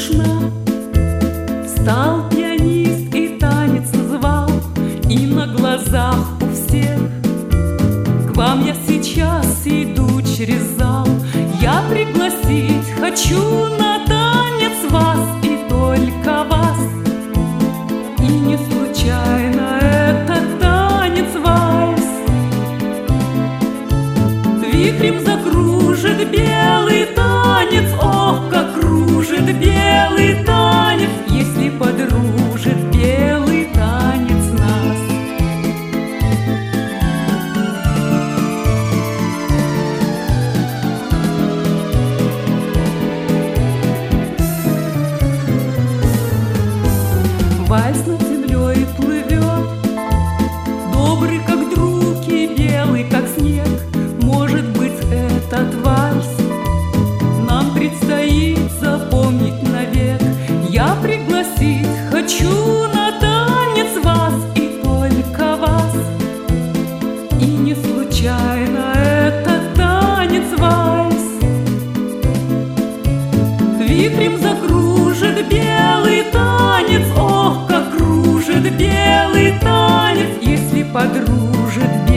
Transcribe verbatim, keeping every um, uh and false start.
скучно. Встал пианист и танец назвал, и на глазах у всех. К вам я сейчас иду через зал, я пригласить хочу на танец вас и только вас. И не случайно этот танец вальс. Вихрем закружит белый танец, ох, как кружит белый танец, если подружит белый танец нас. Вальс над землей плывет, добрый, как друг, и белый, как снег. Может быть, этот вальс нам предстоит запомнить навек. Я пригласить хочу на танец вас и только вас. И не случайно этот танец вальс. Вихрем закружит белый танец, ох, как кружит белый танец, если подружит белый.